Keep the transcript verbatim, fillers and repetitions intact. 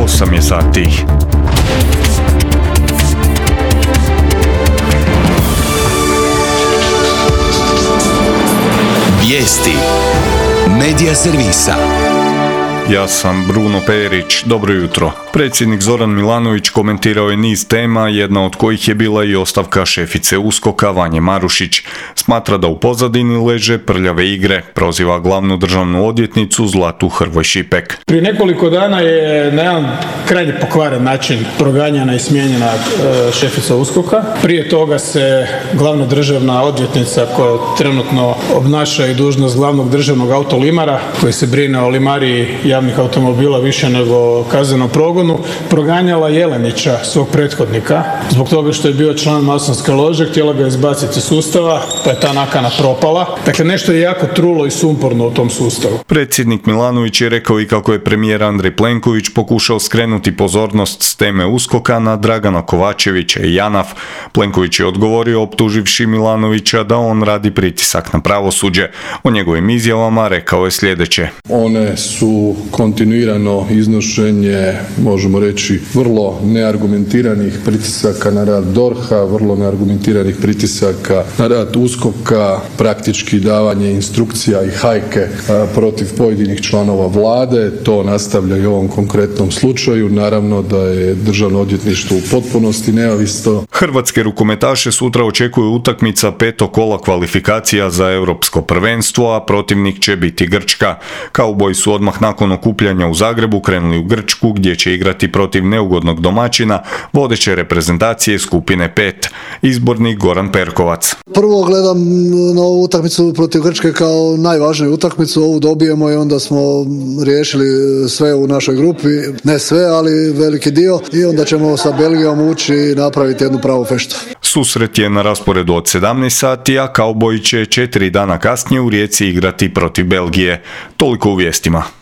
osam je sati. Vijesti Medija servisa. Ja sam Bruno Perić, dobro jutro. Predsjednik Zoran Milanović komentirao je niz tema, jedna od kojih je bila i ostavka šefice USKOK-a Vanje Marušić. Smatra da u pozadini leže prljave igre, proziva glavnu državnu odvjetnicu Zlatu Hrvoj Šipek. Prije nekoliko dana je na jedan krajnje pokvaren način proganjana i smijenjena šefica USKOK-a. Prije toga se glavna državna odvjetnica koja trenutno obnaša i dužnost glavnog državnog autolimara, koji se brine o limariji javnih automobila više nego kaznenom progonu, proganjala Jelenića, svog prethodnika, zbog toga što je bio član masonske lože, htjela ga izbaciti iz sustava, pa je ta nakana propala. Dakle, nešto je jako trulo i sumporno u tom sustavu. Predsjednik Milanović je rekao i kako je premijer Andrej Plenković pokušao skrenuti pozornost s teme USKOK-a na Dragana Kovačevića i JANAF. Plenković je odgovorio optuživši Milanovića da on radi pritisak na pravosuđe. O njegovim izjavama rekao je sljedeće. One su kontinuirano iznošenje, možemo reći, vrlo neargumentiranih pritisaka na rad D O R H-a, vrlo neargumentiranih pritisaka na rad USKOK-a, praktički davanje instrukcija i hajke protiv pojedinih članova vlade. To nastavlja i u ovom konkretnom slučaju. Naravno da je državno odvjetništvo u potpunosti neovisno. Hrvatske rukometaše sutra očekuje utakmica petog kola kvalifikacija za europsko prvenstvo, a protivnik će biti Grčka. Kauboji su odmah nakon okupljanja u Zagrebu krenuli u Grčku, gdje će igrati protiv neugodnog domaćina vodeće reprezentacije skupine pet. Izbornik Goran Perkovac. Prvo gledam na ovu utakmicu protiv Grčke kao najvažniju utakmicu. Ovu dobijemo i onda smo riješili sve u našoj grupi. Ne sve, ali veliki dio. I onda ćemo sa Belgijom ući i napraviti jednu pravu feštu. Susret je na rasporedu od sedamnaest sati, a Kauboji će četiri dana kasnije u Rijeci igrati protiv Belgije. Toliko u vijestima.